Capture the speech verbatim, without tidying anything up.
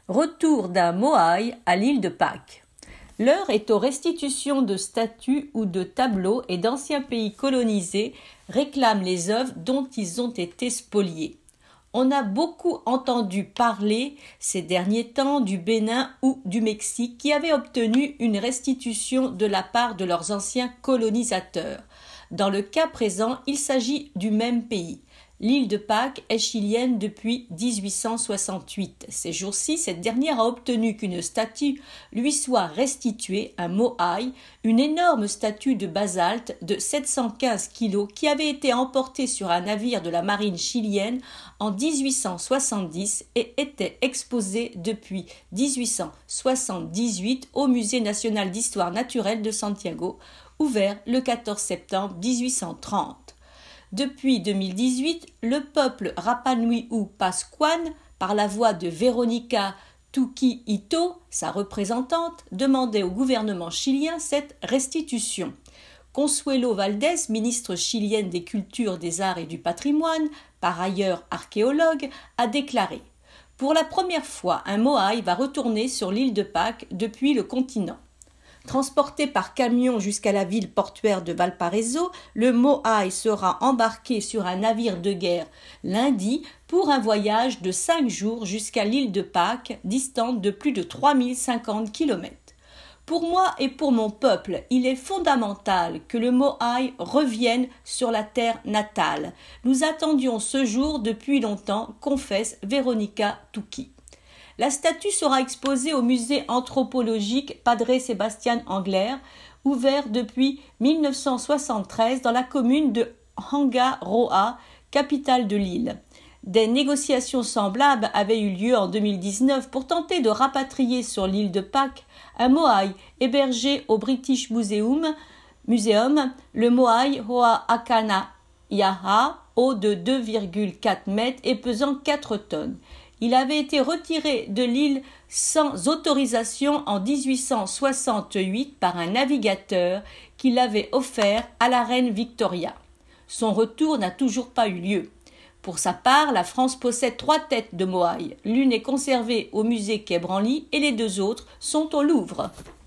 Retour d'un Moai à l'île de Pâques. L'heure est aux restitutions de statues ou de tableaux et d'anciens pays colonisés réclament les œuvres dont ils ont été spoliés. On a beaucoup entendu parler ces derniers temps du Bénin ou du Mexique qui avaient obtenu une restitution de la part de leurs anciens colonisateurs. Dans le cas présent, il s'agit du même pays. L'île de Pâques est chilienne depuis dix-huit cent soixante-huit. Ces jours-ci, cette dernière a obtenu qu'une statue lui soit restituée, un moai, une énorme statue de basalte de sept cent quinze kilos qui avait été emportée sur un navire de la marine chilienne en dix-huit cent soixante-dix et était exposée depuis dix-huit cent soixante-dix-huit au Musée national d'histoire naturelle de Santiago, ouvert le quatorze septembre dix-huit cent trente. Depuis deux mille dix-huit, le peuple Rapanui ou Pascuan, par la voix de Veronica Tuki-Ito, sa représentante, demandait au gouvernement chilien cette restitution. Consuelo Valdés, ministre chilienne des Cultures, des Arts et du Patrimoine, par ailleurs archéologue, a déclaré « Pour la première fois, un moai va retourner sur l'île de Pâques depuis le continent. » Transporté par camion jusqu'à la ville portuaire de Valparaiso, le moai sera embarqué sur un navire de guerre lundi pour un voyage de cinq jours jusqu'à l'île de Pâques, distante de plus de trois mille cinquante kilomètres. Pour moi et pour mon peuple, il est fondamental que le moai revienne sur la terre natale. Nous attendions ce jour depuis longtemps, confesse Veronica Tuki. La statue sera exposée au musée anthropologique Padre Sebastián Angler, ouvert depuis mille neuf cent soixante-treize dans la commune de Hanga-Roa, capitale de l'île. Des négociations semblables avaient eu lieu en deux mille dix-neuf pour tenter de rapatrier sur l'île de Pâques un moai hébergé au British Museum, Museum le moai Hoa Akana Yaha, haut de deux virgule quatre mètres et pesant quatre tonnes. Il avait été retiré de l'île sans autorisation en dix-huit cent soixante-huit par un navigateur qui l'avait offert à la reine Victoria. Son retour n'a toujours pas eu lieu. Pour sa part, la France possède trois têtes de moai. L'une est conservée au musée Quai Branly et les deux autres sont au Louvre.